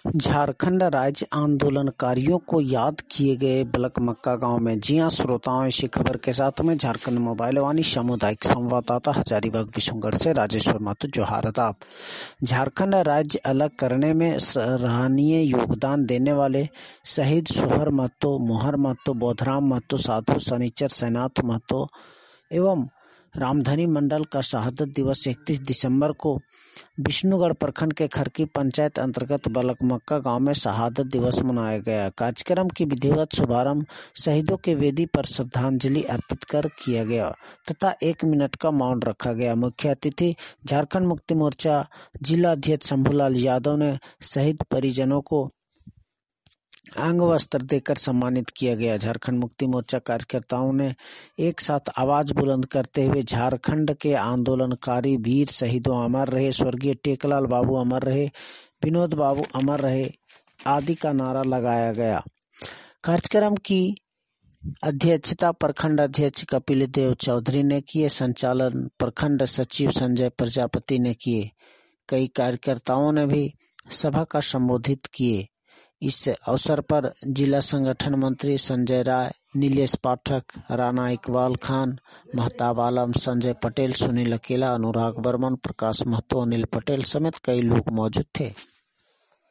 झारखंड राज्य आंदोलनकारियों को याद किए गए बलकमक्का गांव में। जी हां श्रोताओं, इसी खबर के साथ में झारखंड मोबाइल वाणी सामुदायिक संवाददाता हजारीबाग विशुनगढ़ से राजेश्वर महतो जोहार आदाब। झारखंड राज्य अलग करने में सराहनीय योगदान देने वाले शहीद सोहर महतो, मोहर महतो, बोधराम महतो, साधु शनिचर सेनाथ महतो एवं रामधनी मंडल का शहादत दिवस 31 दिसंबर को विष्णुगढ़ प्रखंड के खरकी पंचायत अंतर्गत बलकमक्का गांव में शहादत दिवस मनाया गया। कार्यक्रम की विधिवत शुभारंभ शहीदों के वेदी पर श्रद्धांजलि अर्पित कर किया गया तथा 1 मिनट का मौन रखा गया। मुख्य अतिथि झारखंड मुक्ति मोर्चा जिला अध्यक्ष शंभूलाल यादव ने शहीद परिजनों को अंग वस्त्र देकर सम्मानित किया गया। झारखंड मुक्ति मोर्चा कार्यकर्ताओं ने एक साथ आवाज बुलंद करते हुए झारखंड के आंदोलनकारी वीर शहीदों अमर रहे, स्वर्गीय टेकलाल बाबू अमर रहे, विनोद बाबू अमर रहे आदि का नारा लगाया गया। कार्यक्रम की अध्यक्षता प्रखंड अध्यक्ष कपिल देव चौधरी ने किए, संचालन प्रखंड सचिव संजय प्रजापति ने किए। कई कार्यकर्ताओं ने भी सभा का संबोधित किए। इस अवसर पर जिला संगठन मंत्री संजय राय, नीलेश पाठक, राणा इकबाल खान, महताब आलम, संजय पटेल, सुनील अकेला, अनुराग बर्मन, प्रकाश महतो, अनिल पटेल समेत कई लोग मौजूद थे।